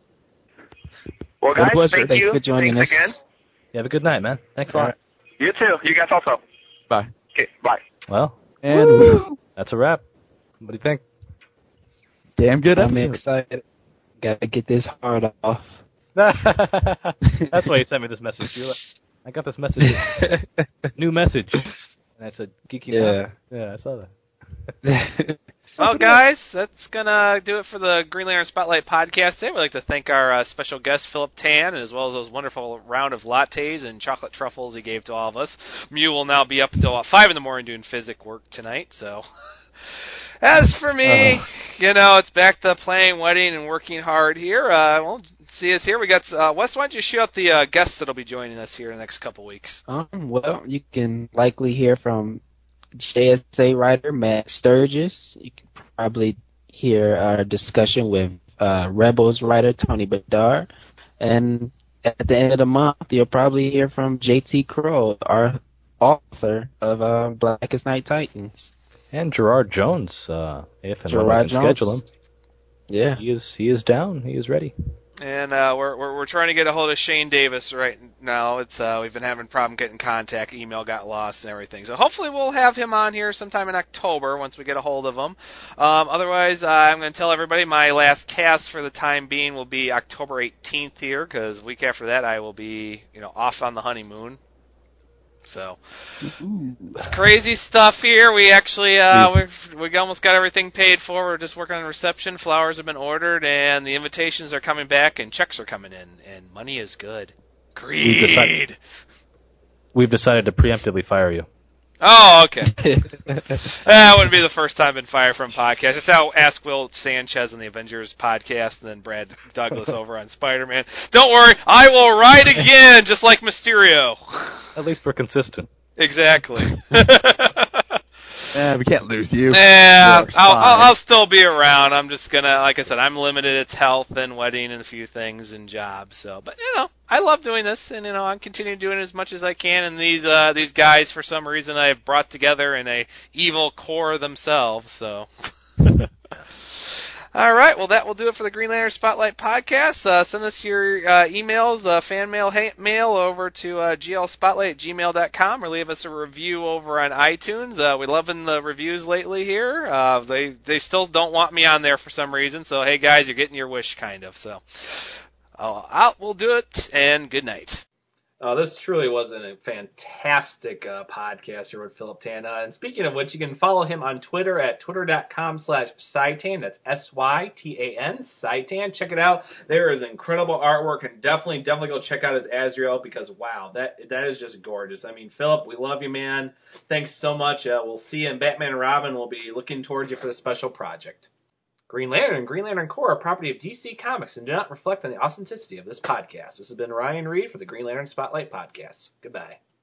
Well, My guys, pleasure. thank Thanks you. for joining Thanks us. again. You have a good night, man. Thanks a All lot. right. You too. You guys also. Bye. Okay. Bye. Well, And we, that's a wrap. What do you think? damn good I'm episode. excited. Gotta get this hard off. That's why he sent me this message. You're like, I got this message. New message. And I said, Geeky Yeah. Pop. Yeah, I saw that. Well, guys, that's gonna do it for the Green Lantern Spotlight podcast today. We'd like to thank our uh, special guest, Philip Tan, as well as those wonderful round of lattes and chocolate truffles he gave to all of us. Mew will now be up until uh, five in the morning doing physics work tonight. So, as for me, Uh. you know, it's back to playing wedding and working hard here. Uh, well, see us here. We got uh, Wes. Why don't you shoot out the uh, guests that'll be joining us here in the next couple weeks? Um, well, you can likely hear from J S A writer Matt Sturgis. You can probably hear our discussion with uh, Rebels writer Tony Bedard. And at the end of the month, you'll probably hear from J T Crow, our author of uh, Blackest Night Titans. And Gerard Jones, uh, if and when Gerard we can Jones. schedule him. Yeah. He is he is down. He is ready. And uh, we're, we're we're trying to get a hold of Shane Davis right now. It's uh, we've been having a problem getting contact. Email got lost and everything. So hopefully we'll have him on here sometime in October once we get a hold of him. Um, otherwise, uh, I'm going to tell everybody my last cast for the time being will be October eighteenth here, because week after that I will be you know off on the honeymoon. So it's crazy stuff here. We actually uh, we've we almost got everything paid for. We're just working on reception. Flowers have been ordered, and the invitations are coming back, and checks are coming in, and money is good. We've decided, Greed. we've decided to preemptively fire you. Oh, okay. That wouldn't be the first time I've been fired from podcasts. That's how Ask Will Sanchez on the Avengers podcast, and then Brad Douglas over on Spider-Man. Don't worry, I will ride again, just like Mysterio. At least we're consistent. Exactly. Eh, we can't lose you. Yeah, You're I'll, fine. I'll, I'll still be around. I'm just gonna, like I said, I'm limited. It's health and wedding and a few things and jobs. So, but you know, I love doing this, and you know, I'm continuing doing it as much as I can. And these uh, these guys, for some reason, I've brought together in a evil core themselves. So. All right, well, that will do it for the Green Lantern Spotlight podcast. Uh, send us your uh, emails, uh, fan mail, ha- mail over to uh, g l spotlight at gmail dot com, or leave us a review over on iTunes. Uh, we're loving the reviews lately here. Uh, they they still don't want me on there for some reason, so hey guys, you're getting your wish, kind of. So, uh, out, we'll do it, and good night. Oh, this truly was a fantastic uh, podcast here with Philip Tan. Uh, and speaking of which, you can follow him on Twitter at twitter.com slash Sytan. That's S Y T A N, Sytan. Check it out. There is incredible artwork, and definitely, definitely go check out his Azrael because, wow, that that is just gorgeous. I mean, Philip, we love you, man. Thanks so much. Uh, we'll see you in Batman and Robin. We'll be looking towards you for the special project. Green Lantern and Green Lantern Corps are property of D C Comics and do not reflect on the authenticity of this podcast. This has been Ryan Reed for the Green Lantern Spotlight Podcast. Goodbye.